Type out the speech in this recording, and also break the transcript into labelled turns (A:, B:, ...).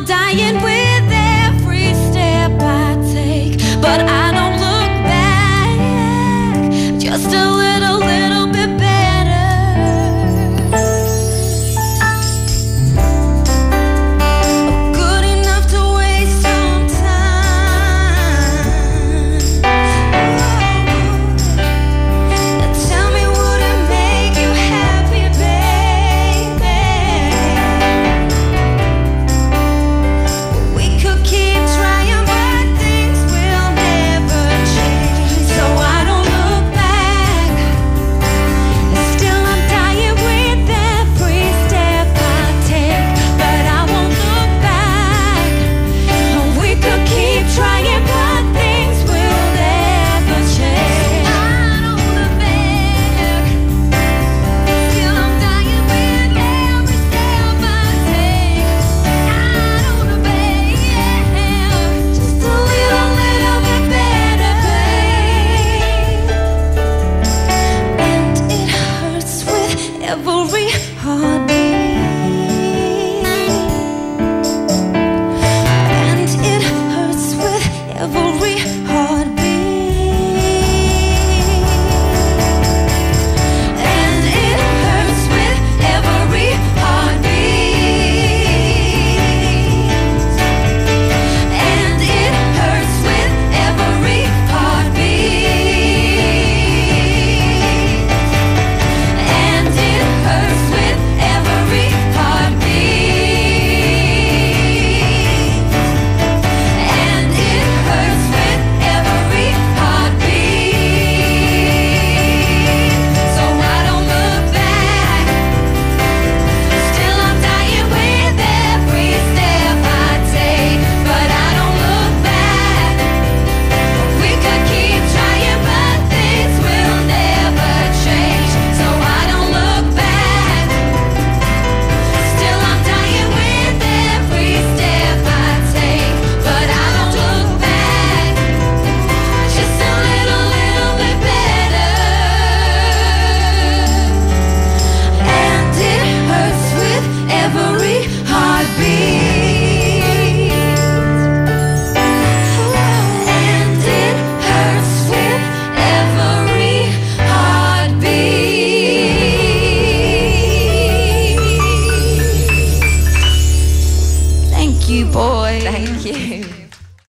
A: dying with every step I take, but I don't look back, just a little bit better. Good enough to waste some time. Tell me, would it make you happy, baby? We could keep trying, but things will never change. So I don't look back. Still I'm dying with every step I take, but I won't look back. We could keep trying, but things will never change. I don't look back. Still I'm dying with every step I take. I don't look back. Just a little bit better, babe. And it hurts with every heartbeat. And it hurts with every heartbeat. And it hurts with every heartbeat. And it hurts with every heartbeat. And it hurts with every heartbeat. And it hurts with every heartbeat. So I don't look back. Still I'm dying with every step I take, but I don't look back. We could keep trying, but things will never change. So I don't look back. Still I'm dying with every step I take, but I don't look back. Just a little bit better. And it hurts with every heartbeat. And it hurts with every heartbeat. Thank you, boy.
B: Thank you.